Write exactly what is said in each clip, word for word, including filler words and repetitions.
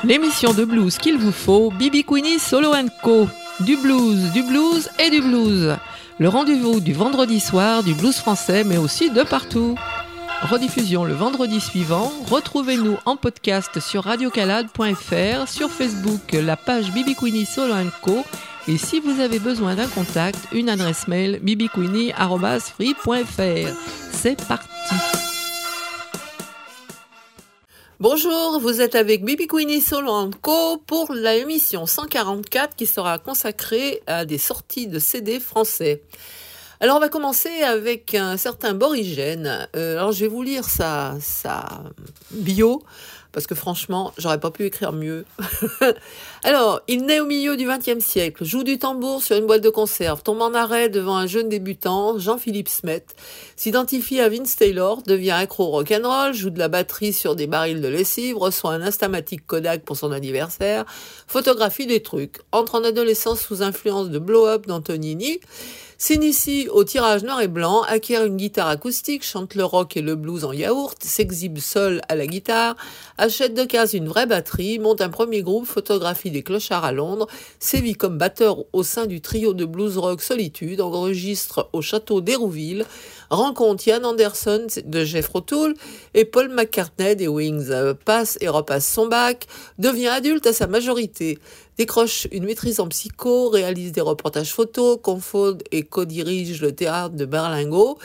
L'émission de blues qu'il vous faut, B B Queenie Solo and Co. Du blues, du blues et du blues. Le rendez-vous du vendredi soir du blues français, mais aussi de partout. Rediffusion le vendredi suivant. Retrouvez-nous en podcast sur radio calade point f r, sur Facebook, la page B B Queenie Solo and Co. Et si vous avez besoin d'un contact, une adresse mail b b queenie arobase free point f r. C'est parti. Bonjour, vous êtes avec B B Queenie Solo and Co pour la émission cent quarante-quatre qui sera consacrée à des sorties de C D français. Alors on va commencer avec un certain Borigène. Euh, alors je vais vous lire sa, sa bio, parce que franchement, j'aurais pas pu écrire mieux. Alors, il naît au milieu du vingtième siècle, joue du tambour sur une boîte de conserve, tombe en arrêt devant un jeune débutant, Jean-Philippe Smet, s'identifie à Vince Taylor, devient accro rock'n'roll, joue de la batterie sur des barils de lessive, reçoit un Instamatic Kodak pour son anniversaire, photographie des trucs, entre en adolescence sous influence de Blow Up d'Antonini, s'initie au tirage noir et blanc, acquiert une guitare acoustique, chante le rock et le blues en yaourt, s'exhibe seul à la guitare, achète d'occasion une vraie batterie, monte un premier groupe, photographie des clochards à Londres, sévit comme batteur au sein du trio de blues rock Solitude, enregistre au château d'Hérouville, rencontre Ian Anderson de Jethro Tull et Paul McCartney des Wings, passe et repasse son bac, devient adulte à sa majorité, décroche une maîtrise en psycho, réalise des reportages photos, cofonde et co-dirige le théâtre de Berlingot,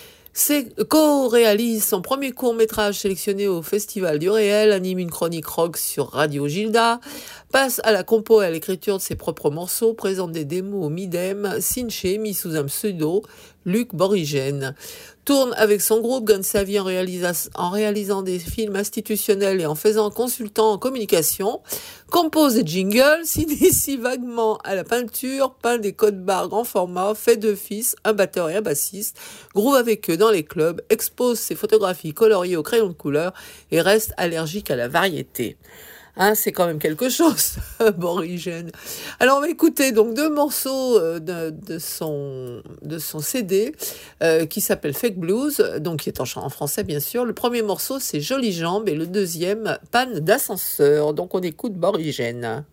co-réalise son premier court-métrage sélectionné au Festival du Réel, anime une chronique rock sur Radio Gilda, passe à la compo et à l'écriture de ses propres morceaux, présente des démos au Midem, signe chez mis sous un pseudo, Luc Borigène. Tourne avec son groupe, gagne sa vie en, réalisa- en réalisant des films institutionnels et en faisant consultant en communication, compose des jingles, s'initie vaguement à la peinture, peint des codes barres grand format, fait deux fils, un batteur et un bassiste, groove avec eux dans les clubs, expose ses photographies coloriées au crayon de couleur et reste allergique à la variété. Hein, c'est quand même quelque chose, Borigène. Alors on va écouter donc deux morceaux de, de son de son C D euh, qui s'appelle Fake Blues, donc qui est en chant en français bien sûr. Le premier morceau c'est Jolies Jambes et le deuxième Panne d'ascenseur. Donc on écoute Borigène.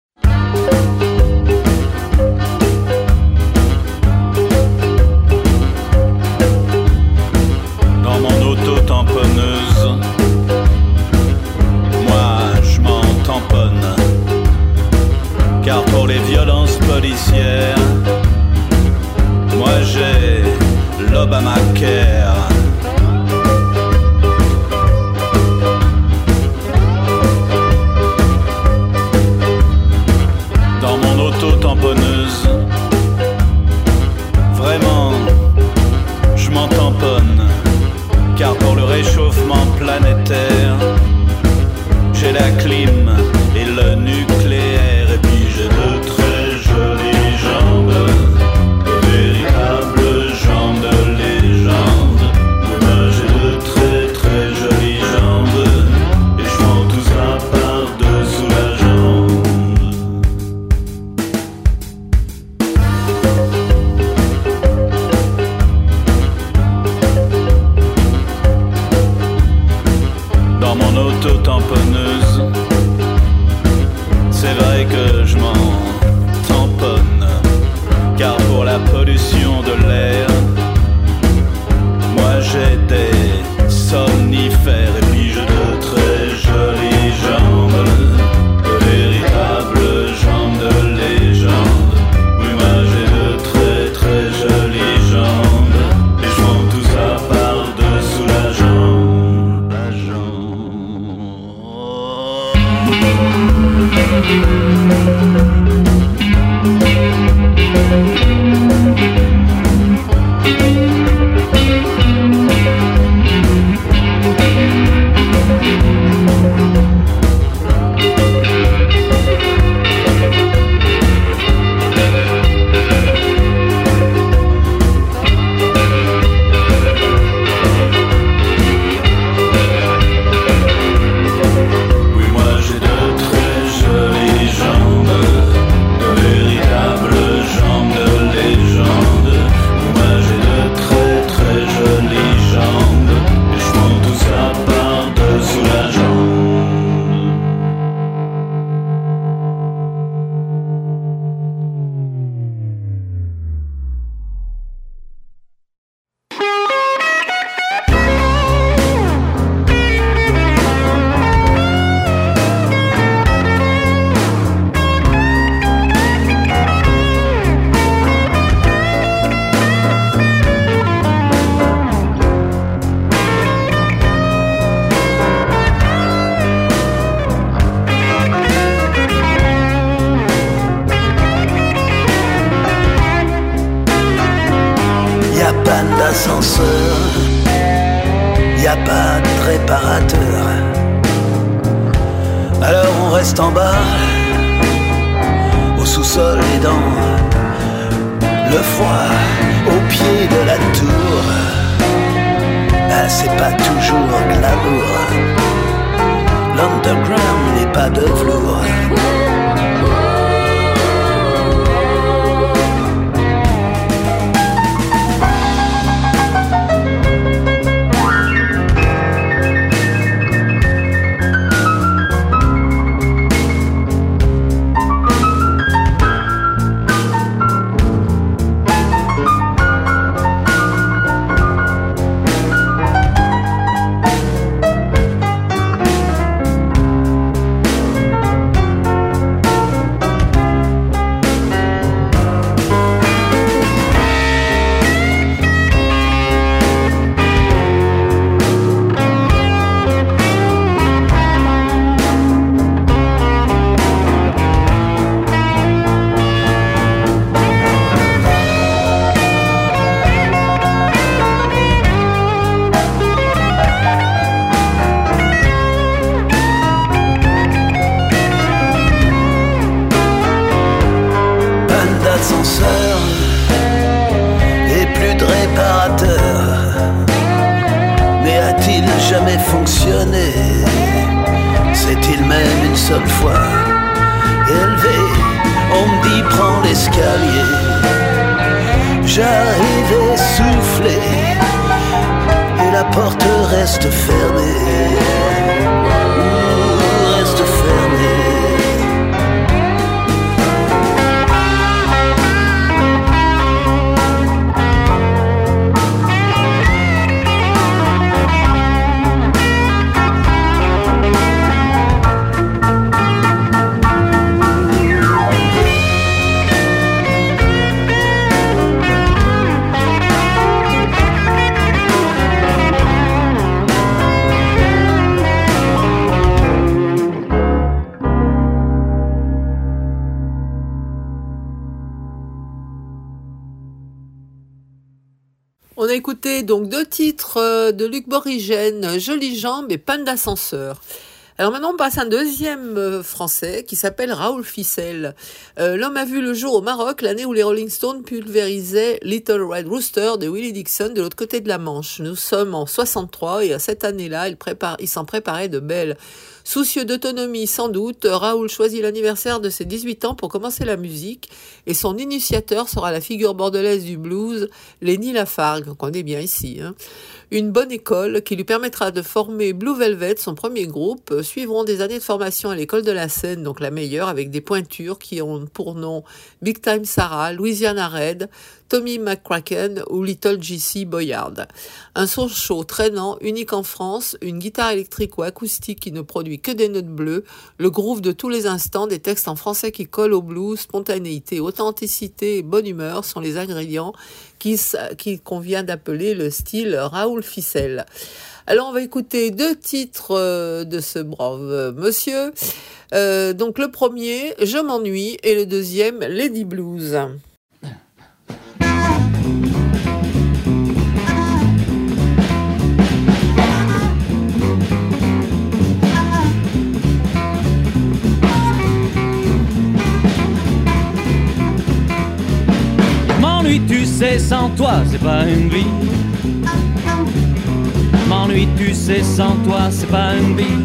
Dans mon auto tamponneuse, tamponne, car pour les violences policières, moi j'ai l'Obamacare. Dans mon auto tamponneuse, vraiment, je m'en tamponne, car pour le réchauffement planétaire, j'ai la clim et le nucléaire, et puis j'ai de très jolies jambes, de véritables jambes de légende. Moi j'ai de très très jolies jambes, et je prends tout ça par-dessous la jambe. Dans mon auto tamponneuse, c'est vrai que je m'en tamponne, car pour la pollution de l'air, moi j'ai des somnifères, et puis j'ai de très jolies jambes, de véritables jambes de légende. Oui, moi j'ai de très très jolies jambes, et je prends tout ça par-dessous la jambe, la jambe. Jambes de légende. Moi j'ai de d'ascenseur, y a pas de réparateur. Alors on reste en bas, au sous-sol et dans le froid, au pied de la tour. Ah, c'est pas toujours glamour, l'underground n'est pas de velours. Et plus de réparateur. Mais a-t-il jamais fonctionné? S'est-il même une seule fois élevé? On me dit prends l'escalier. J'arrive essoufflé et la porte reste fermée. Ouh, reste fermée. On a écouté donc deux titres de Luc Borigène, Jolies jambes et Panne d'ascenseur. Alors maintenant, on passe à un deuxième français qui s'appelle Raoul Ficelle. Euh, l'homme a vu le jour au Maroc l'année où les Rolling Stones pulvérisaient Little Red Rooster de Willie Dixon de l'autre côté de la Manche. Nous sommes en soixante-trois et à cette année-là, il, prépare, il s'en préparait de belles. Soucieux d'autonomie sans doute, Raoul choisit l'anniversaire de ses dix-huit ans pour commencer la musique et son initiateur sera la figure bordelaise du blues, Lenny Lafargue, qu'on connaît bien ici. Hein. Une bonne école qui lui permettra de former Blue Velvet, son premier groupe. Suivront des années de formation à l'école de la scène, donc la meilleure, avec des pointures qui ont pour nom Big Time Sarah, Louisiana Red, Tommy McCracken ou Little J C Boyard. Un son chaud, traînant, unique en France, une guitare électrique ou acoustique qui ne produit que des notes bleues, le groove de tous les instants, des textes en français qui collent au blues, spontanéité, authenticité et bonne humeur sont les ingrédients qui, qui convient d'appeler le style Raoul Ficelle. Alors on va écouter deux titres euh, de ce brave monsieur. Euh, donc le premier, Je m'ennuie, et le deuxième, Lady Blues. M'ennuie, tu sais, sans toi, c'est pas une vie. M'ennuie, tu sais, sans toi, c'est pas une vie.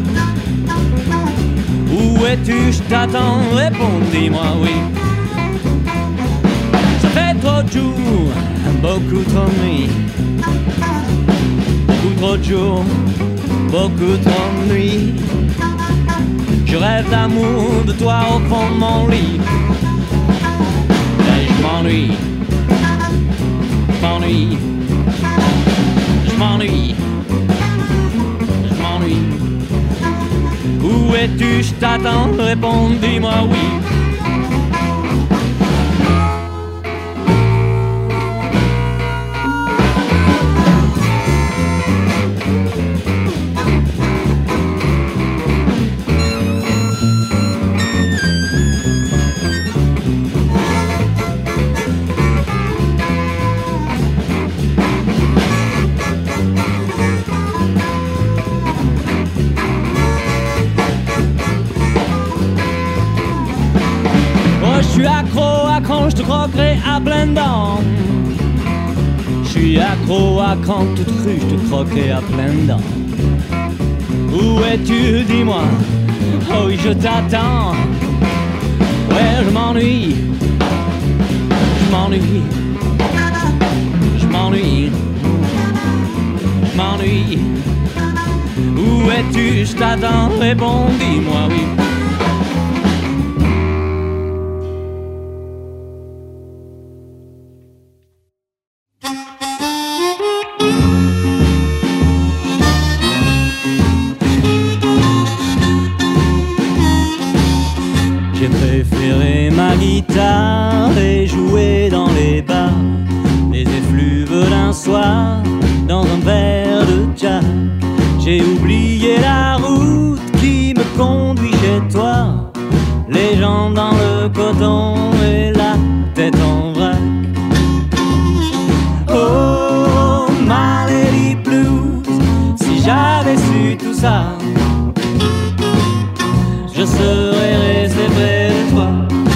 Où es-tu, je t'attends, réponds, dis-moi oui. Ça fait trop de jours, beaucoup trop de nuits. Beaucoup trop de jours, beaucoup trop de nuits. Je rêve d'amour, de toi au fond de mon lit. Et je m'ennuie, je m'ennuie, je m'ennuie. Où es-tu, je t'attends, réponds, dis-moi oui. suis accro à quand je te croquerai à pleines dents. Je suis accro à quand toute crue je te croquerai à pleines dents. Où es-tu, dis-moi? Oh oui, je t'attends. Ouais, je m'ennuie. Je m'ennuie. Je m'ennuie. Je m'ennuie. Où es-tu? Je t'attends. Réponds, dis-moi oui. Et jouer dans les bars, les effluves d'un soir, dans un verre de Jack. J'ai oublié la route qui me conduit chez toi, les jambes dans le coton et la tête en vrac. Oh, my lady blues, si j'avais su tout ça, je serais resté près de toi.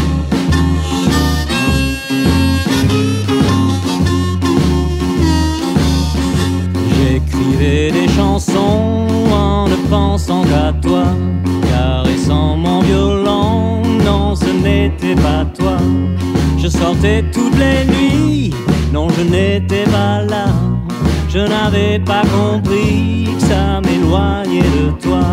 J'écrivais des chansons en ne pensant qu'à toi, caressant mon violon, non ce n'était pas toi. Je sortais toutes les nuits, non je n'étais pas là. Je n'avais pas compris que ça m'éloignait de toi.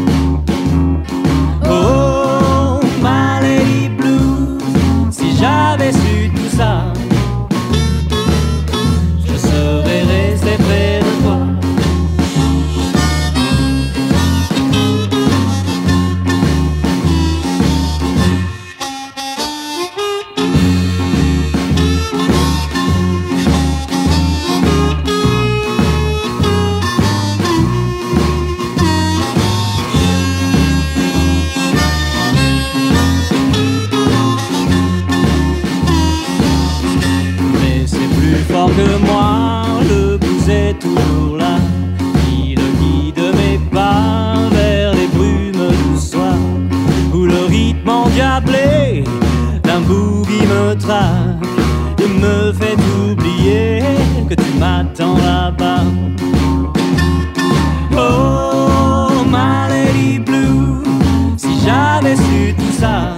Oh, my lady blues, si j'avais su tout ça, je serais resté près de toi. Que moi, le blues est toujours là. Il guide mes pas vers les brumes du soir, où le rythme endiablé d'un boogie me traque et me fait oublier que tu m'attends là-bas. Oh, my lady blue, si j'avais su tout ça,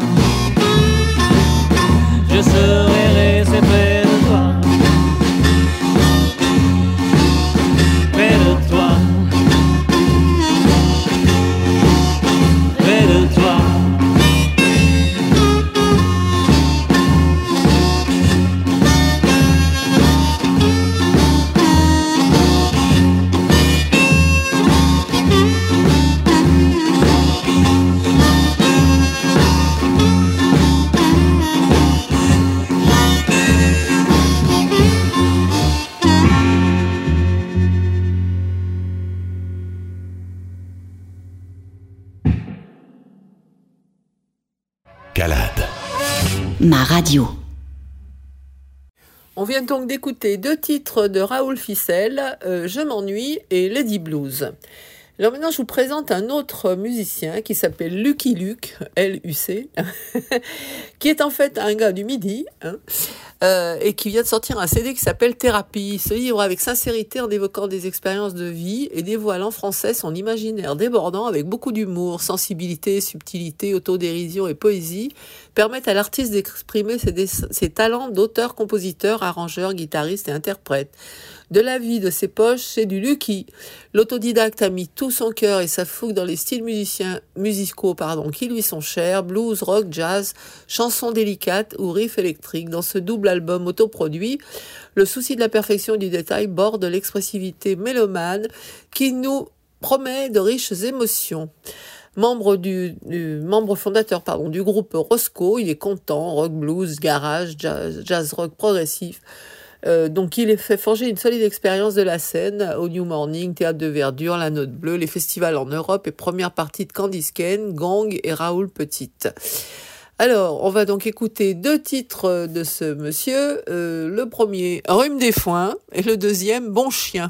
je serais resté près de toi. Ma radio. On vient donc d'écouter deux titres de Raoul Ficelle, euh, Je m'ennuie et Lady Blues. Alors maintenant, je vous présente un autre musicien qui s'appelle Lucky Luke, L U C, qui est en fait un gars du Midi, hein, euh, et qui vient de sortir un C D qui s'appelle Thérapie. Il se livre avec sincérité en évoquant des expériences de vie et dévoile en français son imaginaire débordant avec beaucoup d'humour, sensibilité, subtilité, autodérision et poésie, permettent à l'artiste d'exprimer ses, dess- ses talents d'auteur, compositeur, arrangeur, guitariste et interprète. De la vie de ses poches, c'est du Lucky. L'autodidacte a mis tout son cœur et sa fougue dans les styles musiciens, musicaux pardon, qui lui sont chers, blues, rock, jazz, chansons délicates ou riffs électriques. Dans ce double album autoproduit, le souci de la perfection du détail borde l'expressivité mélomane qui nous promet de riches émotions. Membre du, du membre fondateur pardon du groupe Roscoe, il est content, rock, blues, garage, jazz, jazz rock progressif. Euh, donc il est fait forger une solide expérience de la scène au New Morning, Théâtre de Verdure, La Note Bleue, les festivals en Europe et première partie de Candy Sken, Gong et Raoul Petite. Alors, on va donc écouter deux titres de ce monsieur. Euh, le premier, Rhume des foins, et le deuxième, Bon chien.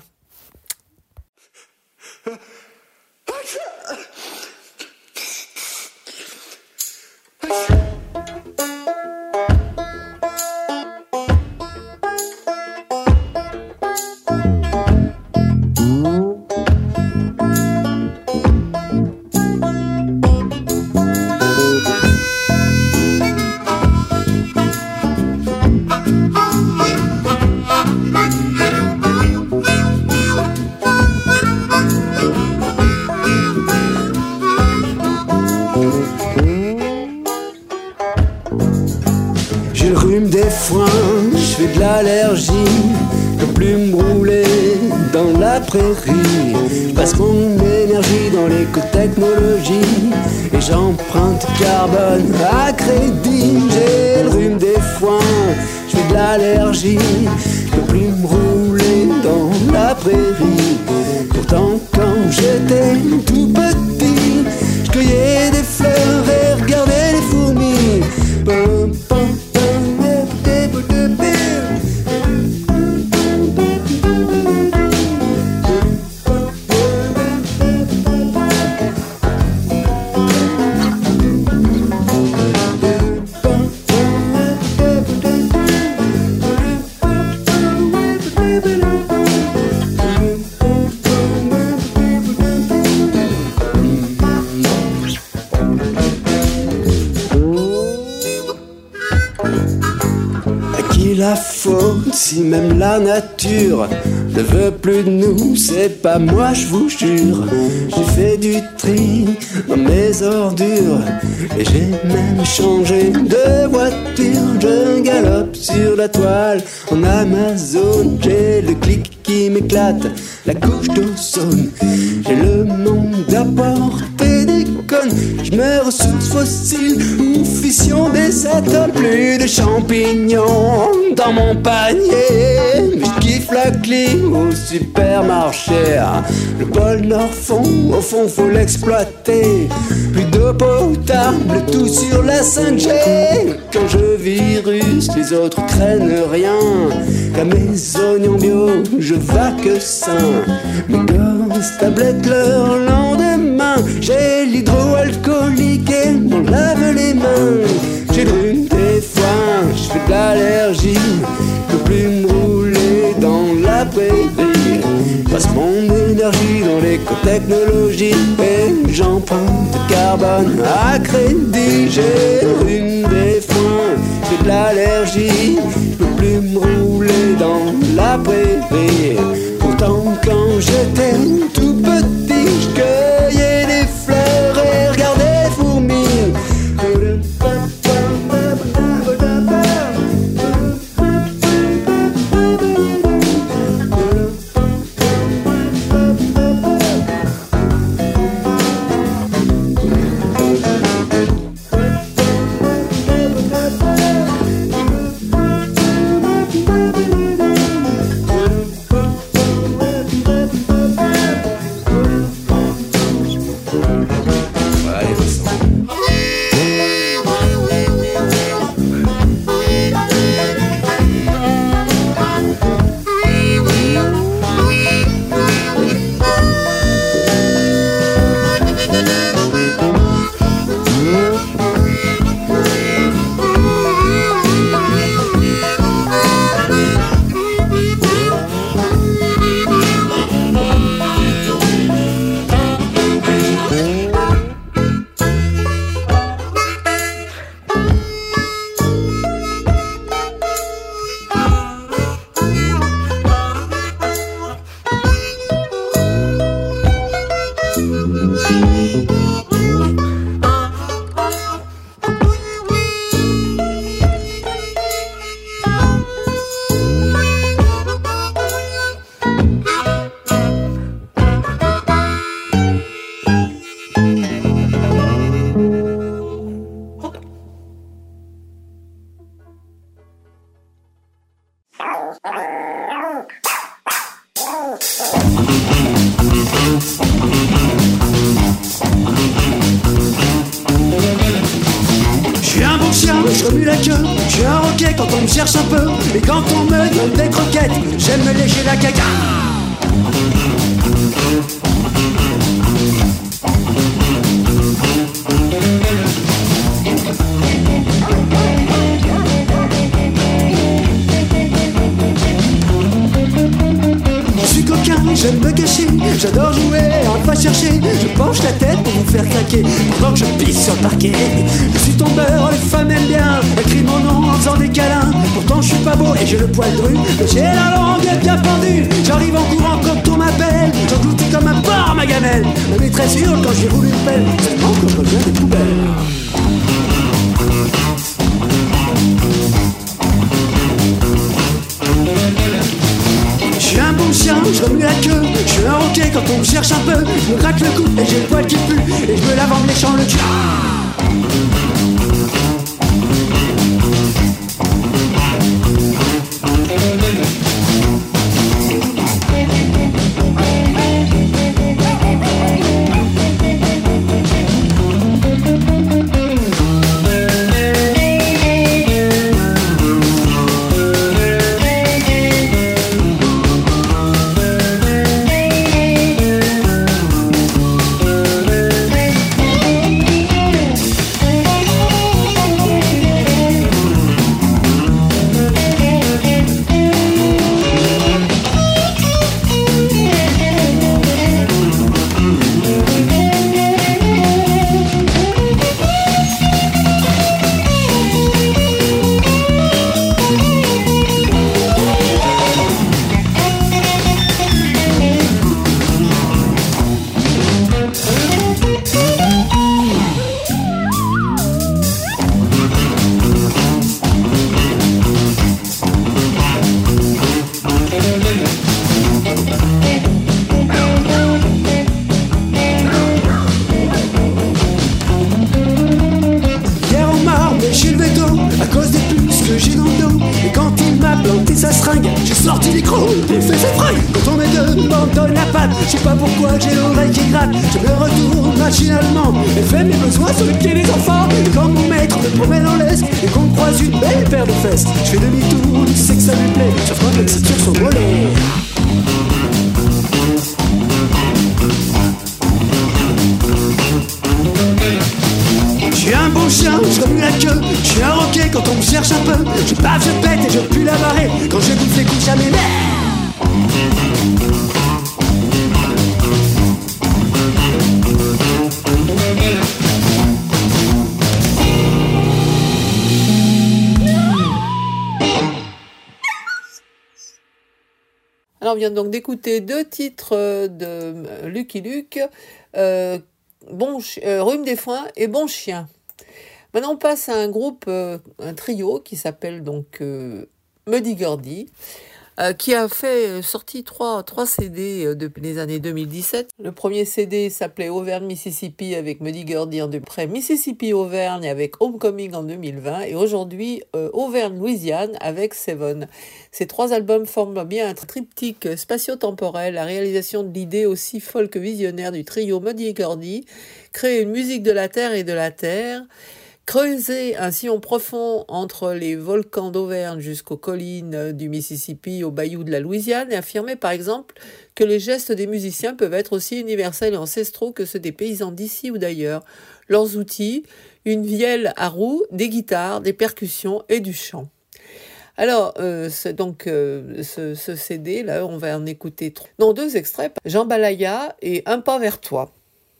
rhume des foins, je fais de l'allergie, je peux plus me rouler dans la prairie. Je passe mon énergie dans l'écotechnologie et j'emprunte carbone à crédit. J'ai le rhume des foins, je fais de l'allergie, je peux plus me rouler dans la prairie. Pourtant quand j'étais tout petit, je cueillais des fleurs et regardais les fourmis. Pum, pum, la faute si même la nature ne veut plus de nous, c'est pas moi je vous jure. J'ai fait du tri dans mes ordures et j'ai même changé de voiture. Je galope sur la toile en Amazon, j'ai le clic qui m'éclate, la couche d'ozone. J'ai le monde à portée des connes, je me ressources fossiles ou fission des atomes. Plus de champignons dans mon panier, mais je kiffe la clim au supermarché. Le pôle Nord fond, au fond faut l'exploiter. Plus d'eau potable, tout sur la cinq G. Quand je virus, les autres craignent rien. Qu'à mes oignons bio, je vas que sain. Mes gosses tablettes leur lendemain. J'ai l'hydroalcoolique et m'en lave les mains. J'ai le rhume des foins, je fais de l'allergie, je peux plus me rouler dans la prairie. Passe mon énergie dans l'écotechnologie et j'emprunte carbone à crédit. J'ai le rhume des foins, je fais de l'allergie, je peux plus me rouler dans la prairie. Pourtant quand j'étais tout petit, je cueillais des fleurs et regardais les fourmis. Je remue la queue, je suis un roquet quand on me cherche un peu. Et quand on me donne des croquettes, j'aime me lécher la caca. J'aime me cacher, j'adore jouer, à pas chercher. Je penche la tête pour vous faire craquer pendant que je pisse sur le parquet. Je suis tombeur, les femmes aiment bien, elles crient mon nom en faisant des câlins. Pourtant je suis pas beau et j'ai le poil dru, mais j'ai la langue bien pendue. J'arrive en courant quand on m'appelle, j'engloutis comme un porc ma gamelle. Ma maîtresse hurle quand j'ai roulé une pelle, seulement quand je reviens des poubelles. quand on me cherche un peu. Je me gratte le cou et j'ai le poil qui pue. Et je me lave en me léchant le cul. On vient donc d'écouter deux titres de Lucky Luke, euh, bon, euh, Rhume des foins et Bon chien. Maintenant on passe à un groupe, euh, un trio qui s'appelle donc euh, Muddy Gordy, euh, qui a fait sorti trois, trois C D euh, depuis les années deux mille dix-sept. Le premier C D s'appelait Auvergne Mississippi avec Muddy Gordy en deux mille treize, Mississippi Auvergne avec Homecoming en deux mille vingt et aujourd'hui euh, Auvergne Louisiane avec Seven. Ces trois albums forment bien un triptyque spatio-temporel, la réalisation de l'idée aussi folle que visionnaire du trio Muddy Gordy, créer une musique de la terre et de la terre, creuser un sillon profond entre les volcans d'Auvergne jusqu'aux collines du Mississippi, au bayou de la Louisiane, et affirmer par exemple que les gestes des musiciens peuvent être aussi universels et ancestraux que ceux des paysans d'ici ou d'ailleurs. Leurs outils, une vielle à roue, des guitares, des percussions et du chant. Alors, euh, c'est donc euh, ce, ce C D, là, on va en écouter trois. Non, deux extraits, Jambalaya et Un pas vers toi.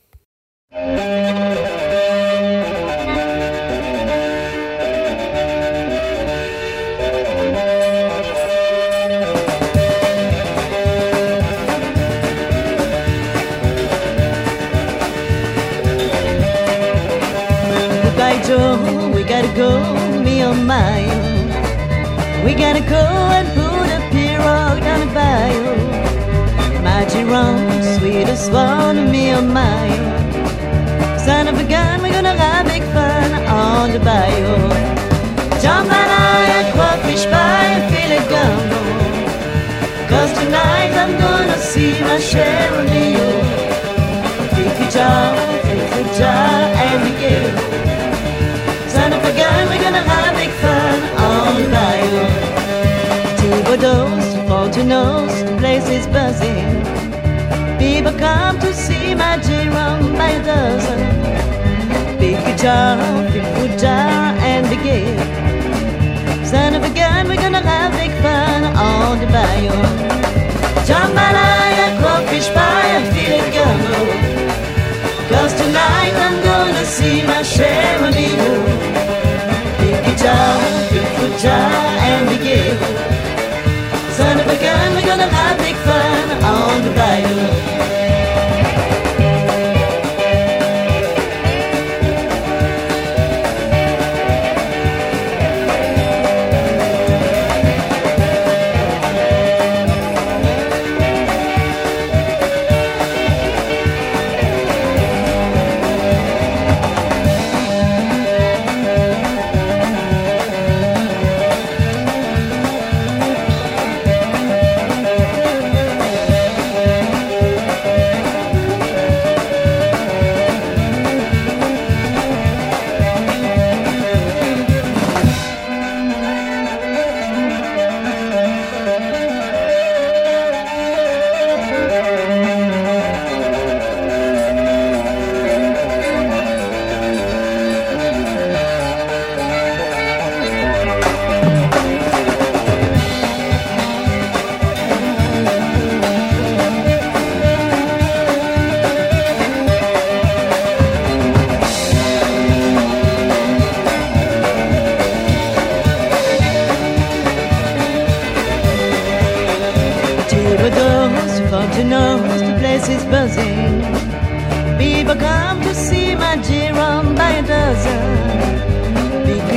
We gotta go, me oh my. We gotta go and put a pirogue down the bayou. My Jerome, sweetest one, me oh my. Son of a gun, we're gonna have big fun on the bayou. Jump and I, crawfish pie, and feel it gumbo. Cause tonight I'm gonna see my share of you. Fifi jar, fifi jar, and the game. Son of a gun, we're gonna have big fun on the bayou. Thibodeau's, Fontenot's, the place is buzzing. People come to see my Jerome by the dozen. Big guitar, big guitar, and big gig. Son of a gun, we're gonna have big fun on the bayou. Jambalaya, crawfish pie, and feel it gumbo. Cause tonight I'm gonna see my share of you. Big guitar, big guitar, and big gig. Son of a gun, we're gonna have big fun on the bayou.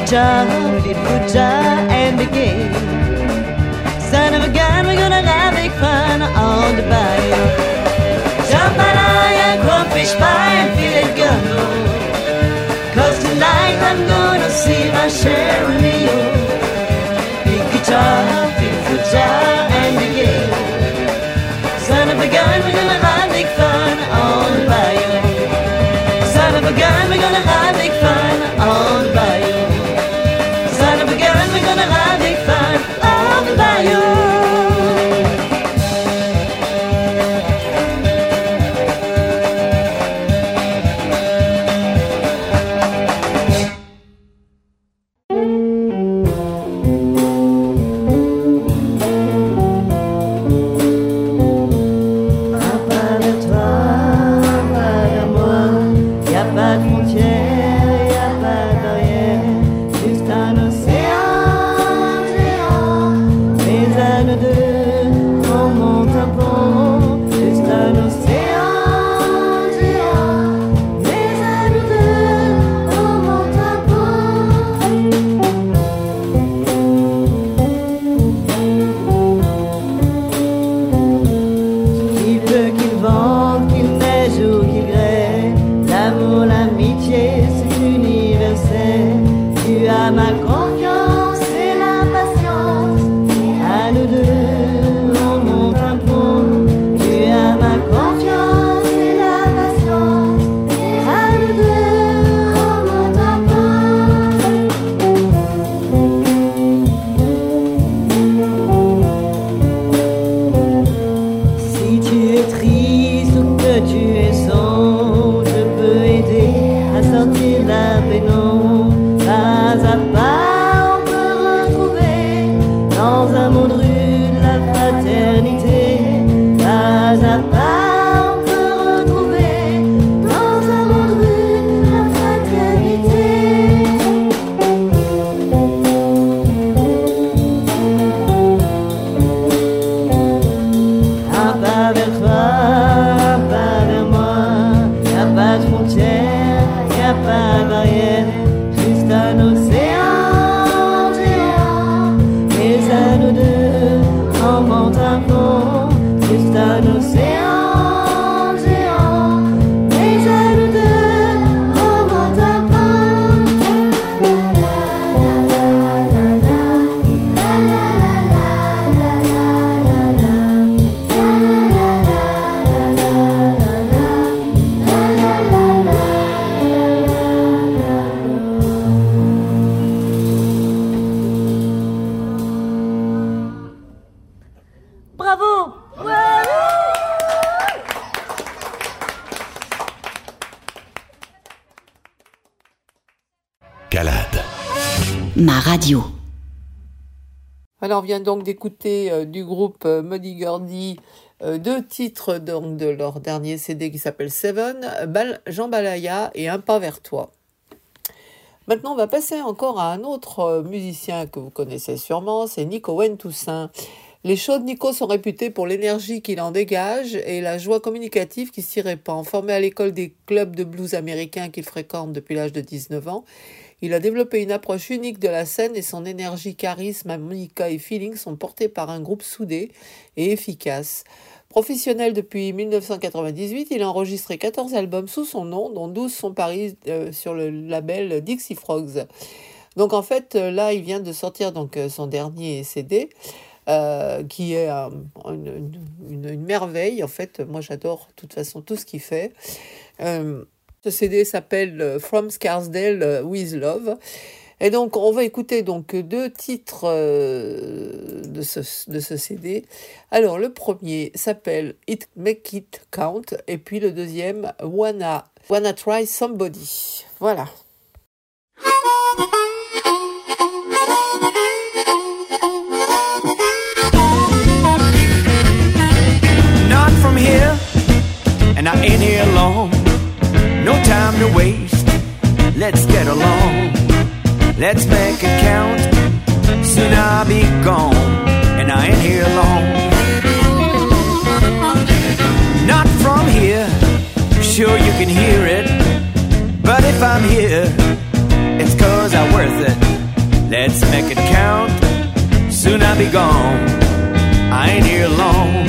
guitar, feed good jar, and a game. Son of a gun, we're gonna have big fun on the bayou. Jambalaya, crawfish pie, and filet gumbo. Cause tonight I'm gonna see my share of Rio. Big guitar, feed good jar, and a game. Son of a gun, we're gonna have big fun on the bayou. Son of a gun, we're gonna have big fun on the bayou. Son of a gun, we're gonna have big fun on the bayou. Ma radio. Alors, on vient donc d'écouter euh, du groupe euh, Muddy Gurdy euh, deux titres donc, de leur dernier C D qui s'appelle Seven, Bal- Jambalaya et Un pas vers toi. Maintenant, on va passer encore à un autre euh, musicien que vous connaissez sûrement, c'est Nick Owen Toussaint. Les shows de Nico sont réputés pour l'énergie qu'il en dégage et la joie communicative qui s'y répand. Formé à l'école des clubs de blues américains qu'il fréquente depuis l'âge de dix-neuf ans, il a développé une approche unique de la scène et son énergie, charisme, harmonica et feeling sont portés par un groupe soudé et efficace. Professionnel depuis dix-neuf cent quatre-vingt-dix-huit, il a enregistré quatorze albums sous son nom, dont douze sont parus euh, sur le label Dixie Frogs. Donc en fait, là, il vient de sortir donc, son dernier C D, euh, qui est euh, une, une, une merveille. En fait, moi, j'adore de toute façon tout ce qu'il fait. Euh, Ce C D s'appelle From Scarsdale with Love. Et donc, on va écouter donc deux titres euh, de, ce, de ce C D. Alors, le premier s'appelle It Make It Count. Et puis le deuxième, Wanna, Wanna Try Somebody. Voilà. Not from here, and I ain't here long. No time to waste, let's get along. Let's make it count, soon I'll be gone, and I ain't here long. Not from here, sure you can hear it, but if I'm here, it's cause I'm worth it. make it count. Soon I'll be gone. I ain't here long.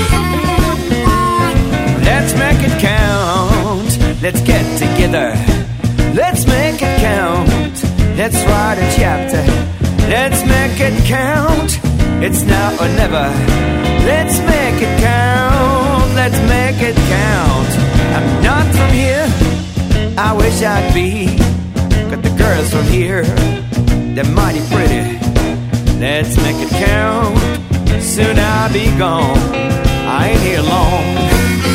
Let's make it count. Let's get together. Let's make it count. Let's write a chapter. Let's make it count. It's now or never. Let's make it count. Let's make it count. I'm not from here. I wish I'd be. Got the girls from here. They're mighty pretty. Let's make it count. Soon I'll be gone. I ain't here long.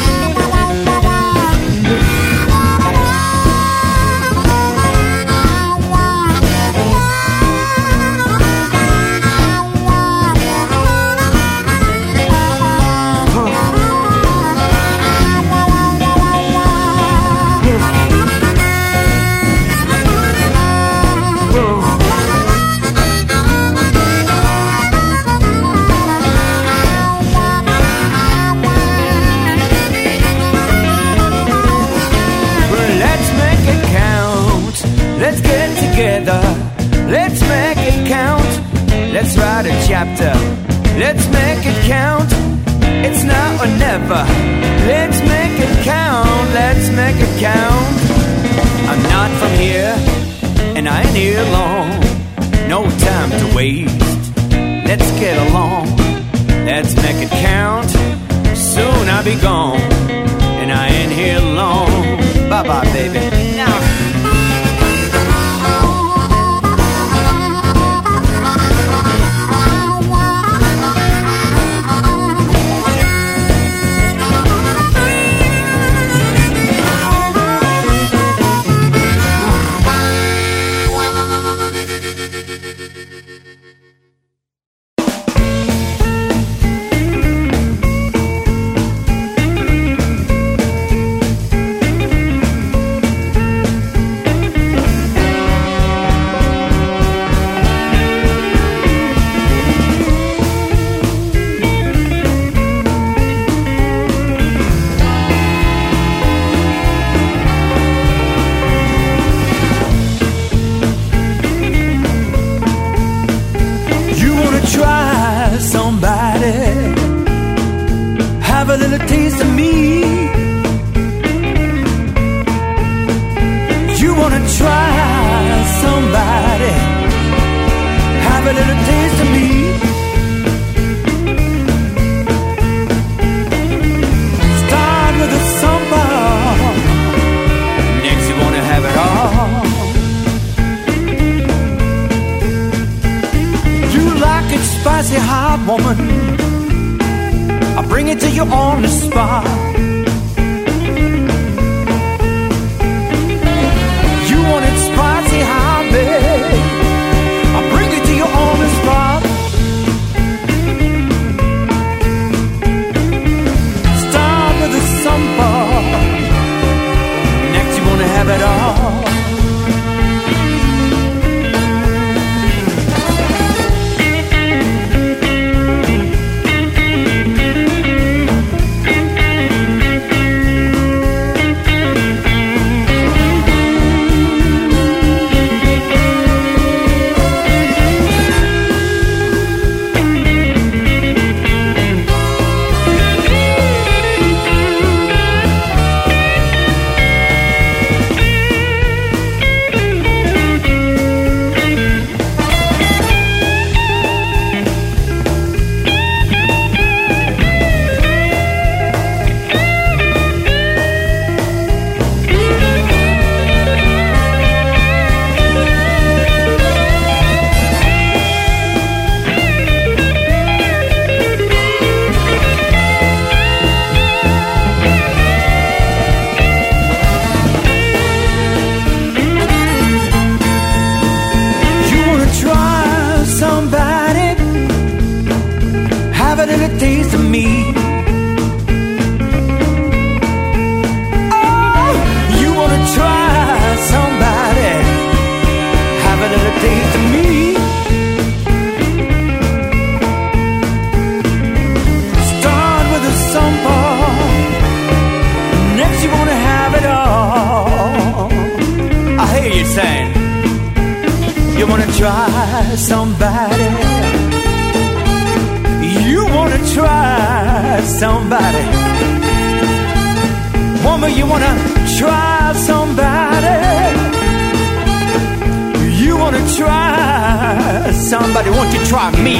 Let's make it count. Let's write a chapter. Let's make it count. It's now or never. Let's make it count. Let's make it count. I'm not from here, and I ain't here long. No time to waste. Let's get along. Let's make it count. Soon I'll be gone, and I ain't here long. Bye bye, baby. Now. wanna try somebody. You wanna try somebody. Woman, you wanna try somebody. You wanna try somebody. Won't you try me?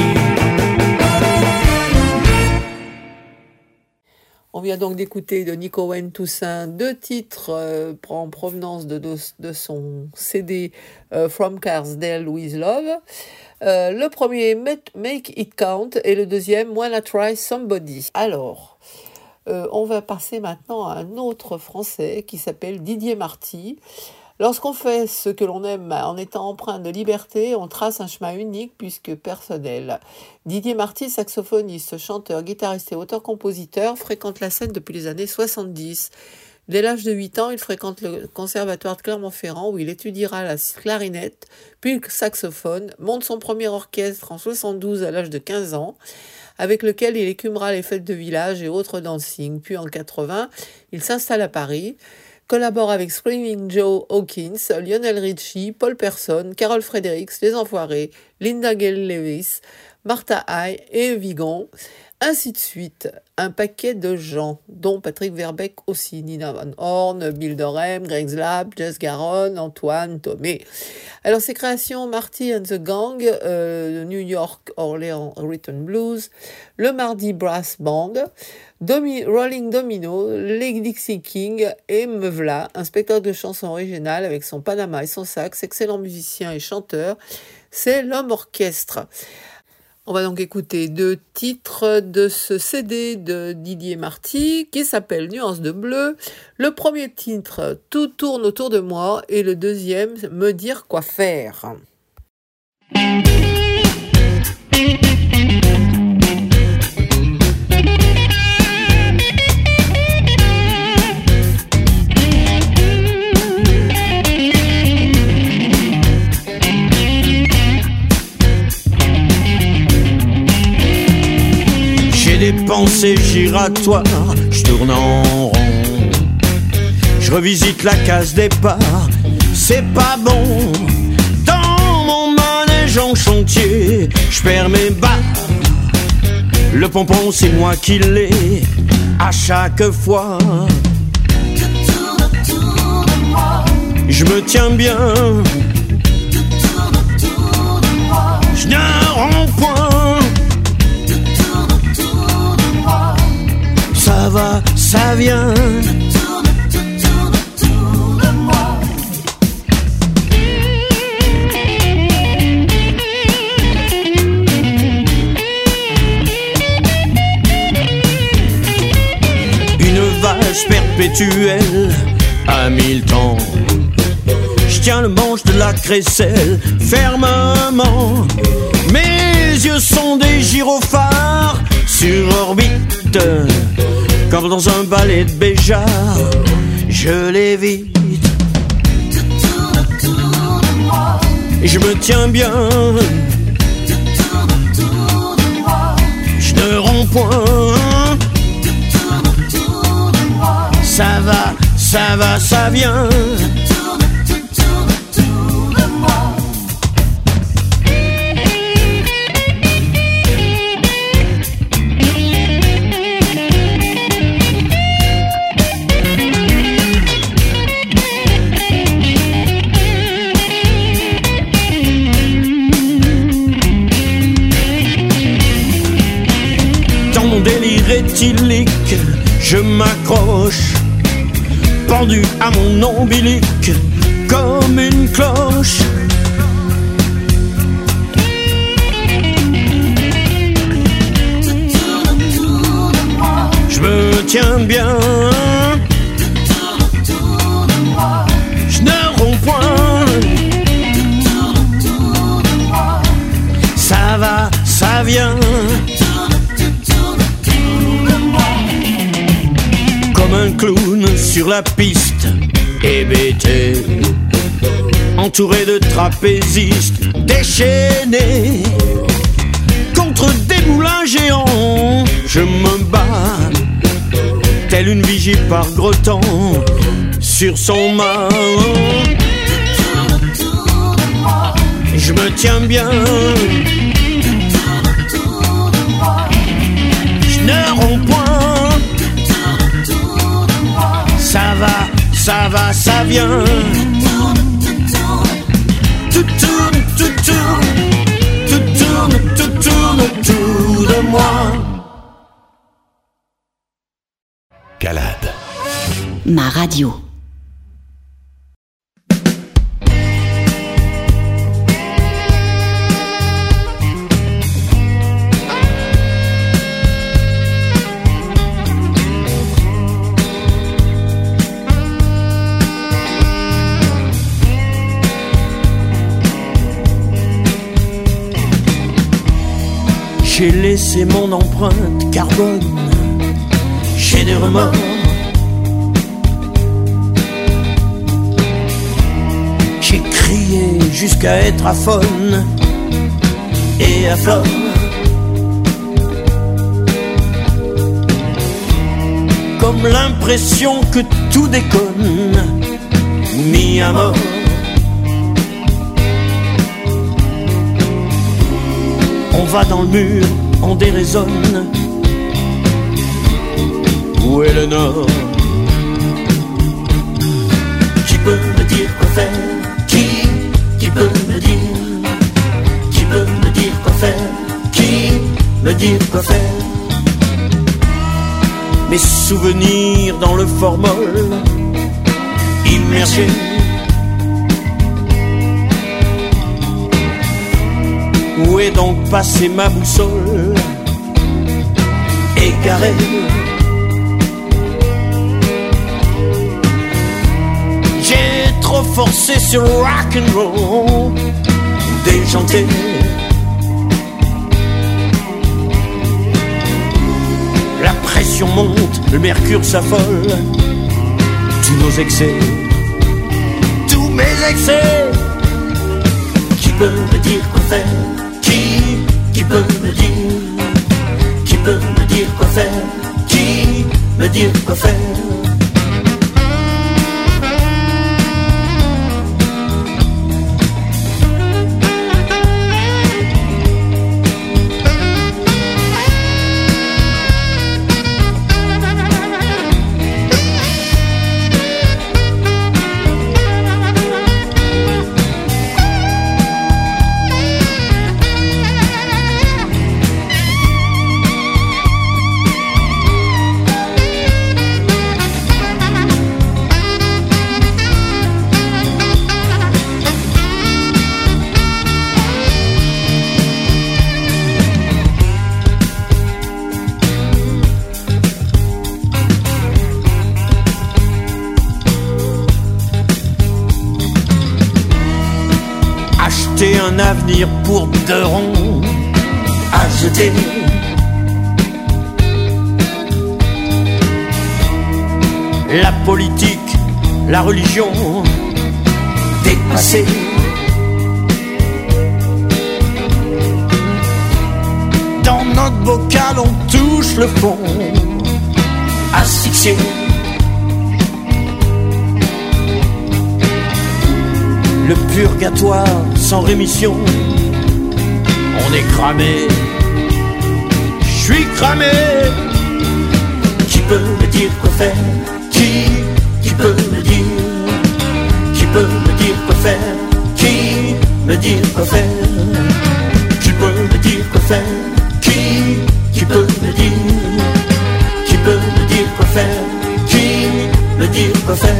On vient donc d'écouter de Nico Wayne Toussaint deux titres euh, en provenance de, de, de son C D euh, From Carsdale with Love. Euh, le premier, Make It Count, et le deuxième, Wanna Try Somebody. Alors, euh, on va passer maintenant à un autre Français qui s'appelle Didier Marty. Lorsqu'on fait ce que l'on aime en étant empreint de liberté, on trace un chemin unique puisque personnel. Didier Marty, saxophoniste, chanteur, guitariste et auteur-compositeur, fréquente la scène depuis les années soixante-dix. Dès l'âge de huit ans, il fréquente le conservatoire de Clermont-Ferrand où il étudiera la clarinette, puis le saxophone, monte son premier orchestre en soixante-douze à l'âge de quinze ans, avec lequel il écumera les fêtes de village et autres dancing. Puis en quatre-vingts, il s'installe à Paris, collabore avec Screaming Joe Hawkins, Lionel Richie, Paul Person, Carol Fredericks, Les Enfoirés, Linda Gale Lewis, Martha Haye et Vigon, ainsi de suite. Un paquet de gens, dont Patrick Verbeek aussi, Nina Van Horn, Bill Dorem, Greg Slab, Jess Garonne, Antoine Thomé. Alors ses créations, Marty and the Gang, euh, New York Orleans Rhythm Blues, le Mardi Brass Band, Domi- Rolling Domino, les Dixie Kings et Me V'là, un spectacle de chansons originales avec son Panama et son sax, excellent musicien et chanteur, c'est l'homme orchestre. On va donc écouter deux titres de ce C D de Didier Marty qui s'appelle Nuances de bleu. Le premier titre, Tout tourne autour de moi, et le deuxième, Me dire quoi faire. Des pensées giratoires, je tourne en rond. Je revisite la case départ, c'est pas bon. Dans mon manège en chantier, je perds mes barres. Le pompon, c'est moi qui l'ai à chaque fois. Je me tiens bien, je n'ai rond-point. Ça va, ça vient. Une valse perpétuelle à mille temps. Je tiens le manche de la crécelle fermement. Mes yeux sont des gyrophares sur orbite. Comme dans un ballet de Béjart, je l'évite. Et je me tiens bien. Je ne romps point. Ça va, ça va, ça vient. Éthylique, je m'accroche, pendu à mon ombilique, comme une cloche. Je me tiens bien, je ne romps point. Ça va, ça vient. Comme un clown sur la piste, hébété, entouré de trapézistes déchaînés. Contre des moulins géants, je me bats, telle une vigie par gros temps, sur son mât. je me tiens bien. Je ne romps point. Ça va, ça va, ça vient. Tout tourne, tout tourne, tout tourne, tout tourne autour de moi. Calade. Ma radio. J'ai laissé mon empreinte carbone, j'ai des remords. J'ai crié jusqu'à être aphone et à flore. Comme l'impression que tout déconne, mis à mort. On va dans le mur, on déraisonne. Où est le nord? Qui peut me dire quoi faire? Qui? Qui peut me dire? Qui peut me dire quoi faire? Qui me dire quoi faire? Mes souvenirs dans le formol, immergés. Où est donc passée ma boussole? Égarée. J'ai trop forcé sur rock'n'roll, déjanté. La pression monte, le mercure s'affole. Tous nos excès, tous mes excès. Qui peut me dire quoi faire? Qui, qui peut me dire? Qui peut me dire quoi faire? Qui me dire quoi faire? Un avenir pour deux ronds à jeter. La politique, la religion dépassée. Dans notre bocal on touche le fond, asphyxié. Le purgatoire sans rémission. On est cramé, je suis cramé. Qui peut me dire quoi faire? Qui, qui peut me dire? Qui peut me dire quoi faire? Qui me dire quoi faire? Qui peut me dire quoi faire? Qui, qui peut me dire? Qui peut me dire quoi faire? Qui me dire quoi faire?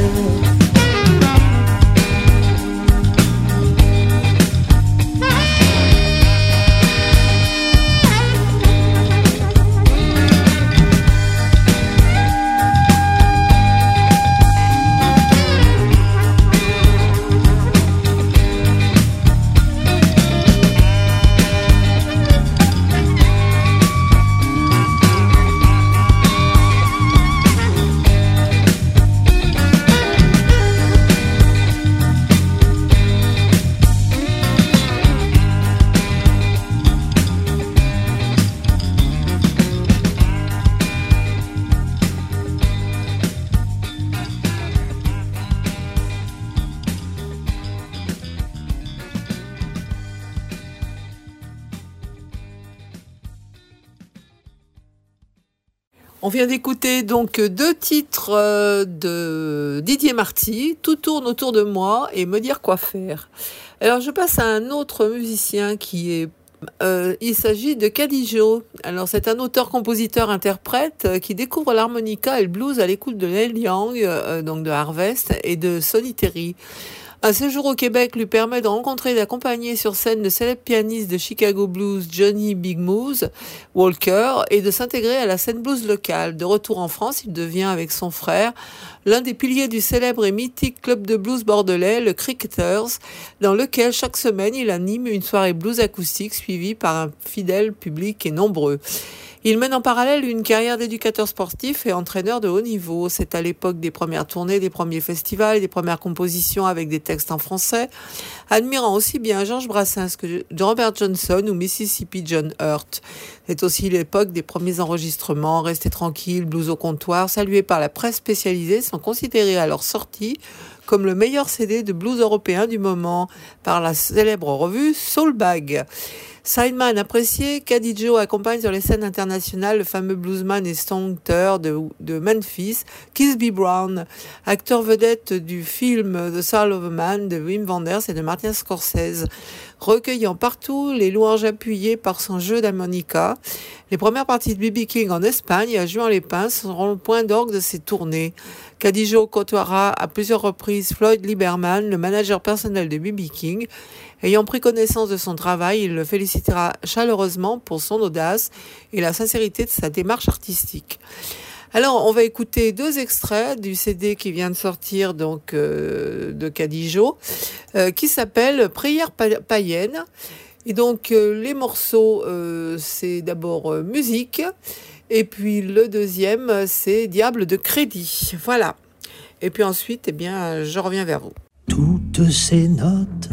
On vient d'écouter donc deux titres euh, de Didier Marty, Tout tourne autour de moi et Me dire quoi faire. Alors je passe à un autre musicien qui est, euh, il s'agit de Caddy Joe. Alors c'est un auteur-compositeur-interprète euh, qui découvre l'harmonica et le blues à l'écoute de Neil Young, euh, donc de Harvest, et de Sonny Terry. Un séjour au Québec lui permet de rencontrer et d'accompagner sur scène le célèbre pianiste de Chicago Blues Johnny Big Moose Walker et de s'intégrer à la scène blues locale. De retour en France, il devient avec son frère l'un des piliers du célèbre et mythique club de blues bordelais, le Cricketers, dans lequel chaque semaine il anime une soirée blues acoustique suivie par un fidèle public et nombreux. Il mène en parallèle une carrière d'éducateur sportif et entraîneur de haut niveau. C'est à l'époque des premières tournées, des premiers festivals, des premières compositions avec des textes en français, admirant aussi bien Georges Brassens que Robert Johnson ou Mississippi John Hurt. C'est aussi l'époque des premiers enregistrements, Restez tranquille, blues au comptoir, salués par la presse spécialisée, sont considérés à leur sortie comme le meilleur C D de blues européen du moment par la célèbre revue Soulbag. Sideman apprécié, Caddy Joe accompagne sur les scènes internationales le fameux bluesman et songteur de, de Memphis, Kisby Brown, acteur vedette du film The Soul of a Man de Wim Wenders et de Martin Scorsese, recueillant partout les louanges appuyées par son jeu d'harmonica. Les premières parties de B B King en Espagne et à Juan-les-Pins seront le point d'orgue de ses tournées. Caddy Joe côtoiera à plusieurs reprises Floyd Lieberman, le manager personnel de B B King. Ayant pris connaissance de son travail, il le félicitera chaleureusement pour son audace et la sincérité de sa démarche artistique. Alors, on va écouter deux extraits du C D qui vient de sortir donc euh, de Caddy Joe, euh, qui s'appelle Prière pa- païenne. Et donc, euh, les morceaux, euh, c'est d'abord euh, musique, et puis le deuxième, c'est Diable de crédit. Voilà. Et puis ensuite, eh bien, je reviens vers vous. Toutes ces notes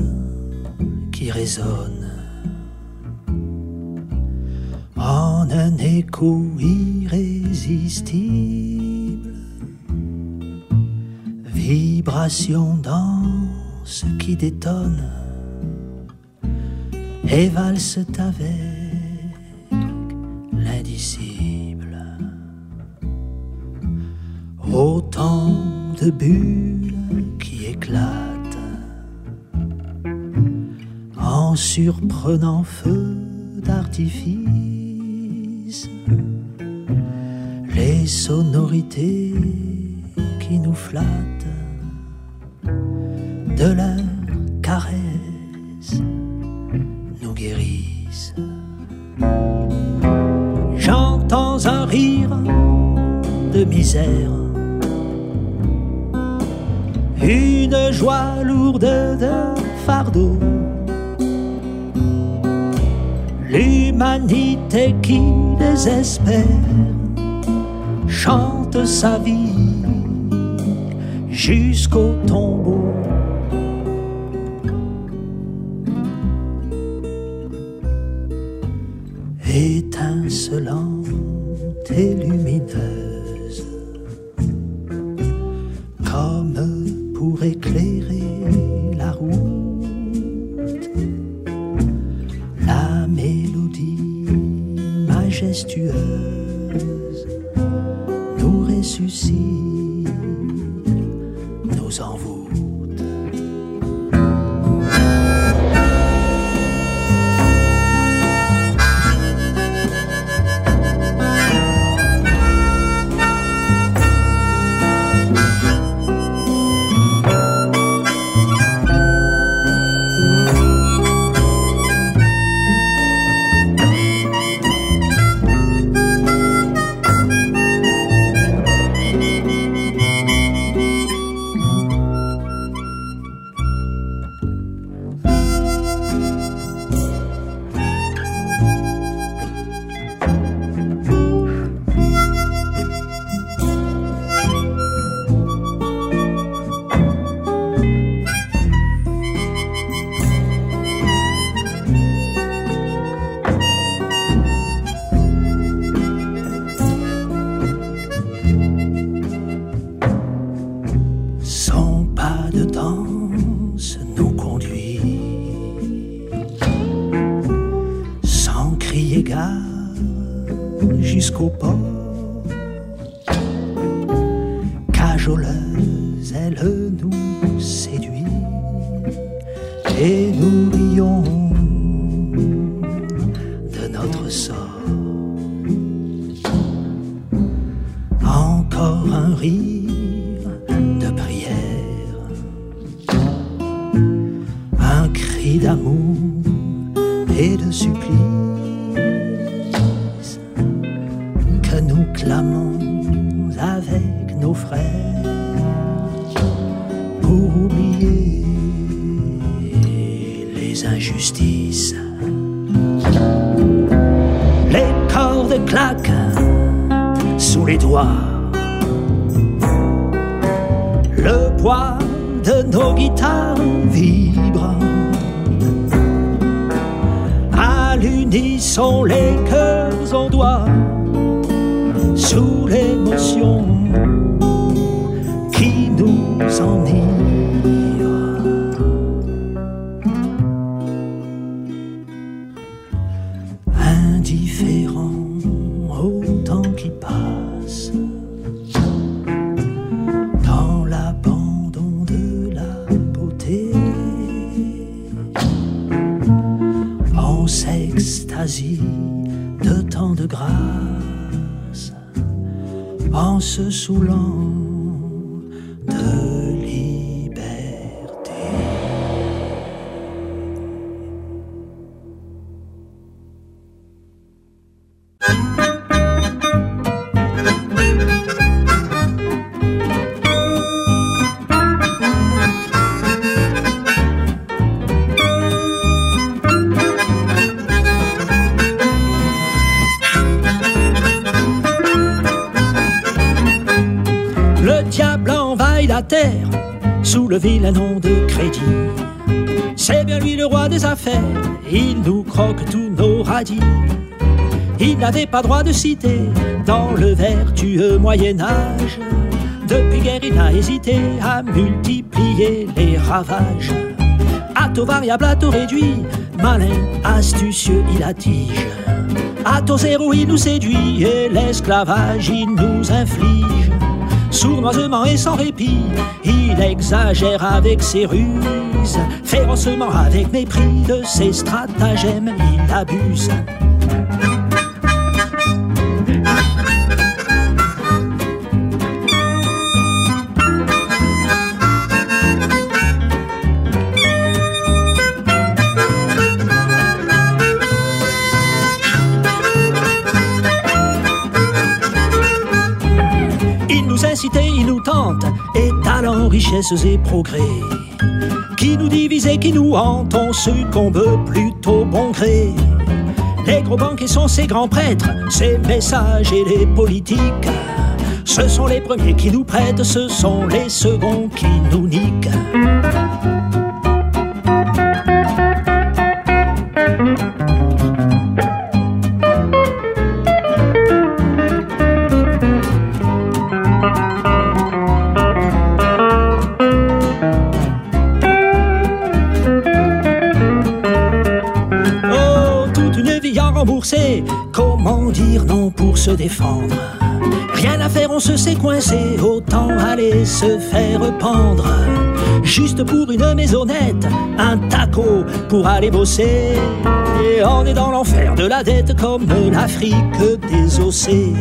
qui résonnent en un écho irrésistible, vibration dense qui détonne et valse avec l'indicible. Autant de bulles qui éclatent en surprenant feu d'artifice, les sonorités qui nous flattent de leur caresse nous guérissent. J'entends un rire de misère, une joie lourde de fardeau, l'humanité qui désespère chante sa vie jusqu'au tombeau. Étincelante et lumineuse, comme pour éclairer la route, la mélodie majestueuse nous ressuscite, nous envoûte. ressort. Encore un rire de prière, un cri d'amour et de supplice que nous clamons avec nos frères pour oublier les injustices. Les cordes claquent sous les doigts, le poids de nos guitares vibre. À l'unisson, les cœurs en doigt, sous l'émotion qui nous enivre. Indifférent au temps qui passe, dans l'abandon de la beauté, on s'extasie de tant de grâce, en se saoulant de liberté. Terre, sous le vilain nom de crédit. C'est bien lui le roi des affaires, il nous croque tous nos radis. Il n'avait pas droit de citer dans le vertueux Moyen-Âge. Depuis guerre il n'a hésité à multiplier les ravages. À taux variable, à taux réduit, malin, astucieux il attige. À taux zéro il nous séduit et l'esclavage il nous inflige. Sournoisement et sans répit, il exagère avec ses ruses. Férocement avec mépris de ses stratagèmes, il abuse. Il nous tente, et talents, richesses et progrès, qui nous divise et qui nous hante, on succombe plutôt bon gré. Les gros banquiers sont ses grands prêtres, ses messages et les politiques. Ce sont les premiers qui nous prêtent, ce sont les seconds qui nous niquent. Comment dire non pour se défendre? Rien à faire, on se sait coincer, autant aller se faire pendre. Juste pour une maisonnette, un taco pour aller bosser. Et on est dans l'enfer de la dette comme l'Afrique désossée.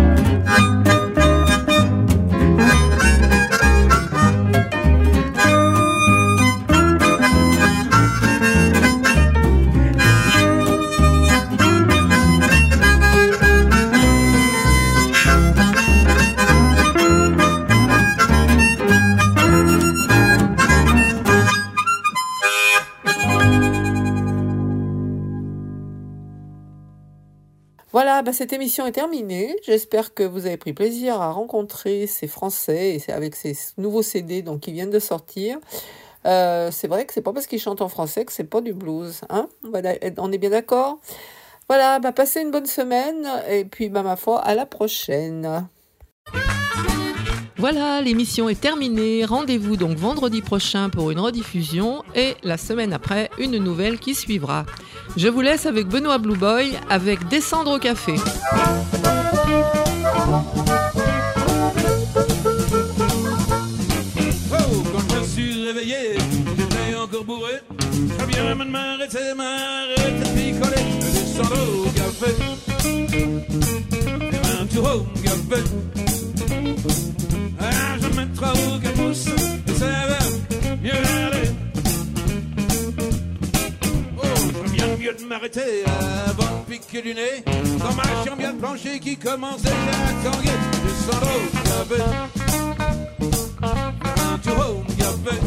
Voilà, bah cette émission est terminée. J'espère que vous avez pris plaisir à rencontrer ces Français et avec ces nouveaux C D donc, qui viennent de sortir. Euh, c'est vrai que c'est pas parce qu'ils chantent en français que c'est pas du blues. Hein, on, va, on est bien d'accord? Voilà, bah passez une bonne semaine et puis bah, ma foi, à la prochaine. Voilà, l'émission est terminée. Rendez-vous donc vendredi prochain pour une rediffusion et la semaine après, une nouvelle qui suivra. Je vous laisse avec Benoît Blue Boy avec Descendre au café. Oh, quand je suis réveillé, j'étais encore bourré. Très bien, m'arrêter, m'arrêter de picoler. Descendre au café. même travaux qu'elle pousse, ça va mieux aller. Oh, j'aime bien mieux de m'arrêter avant de piquer du nez dans ma chambre bien plancher qui commence déjà à tanguer. Je sens l'eau, café. Tu rômes, café.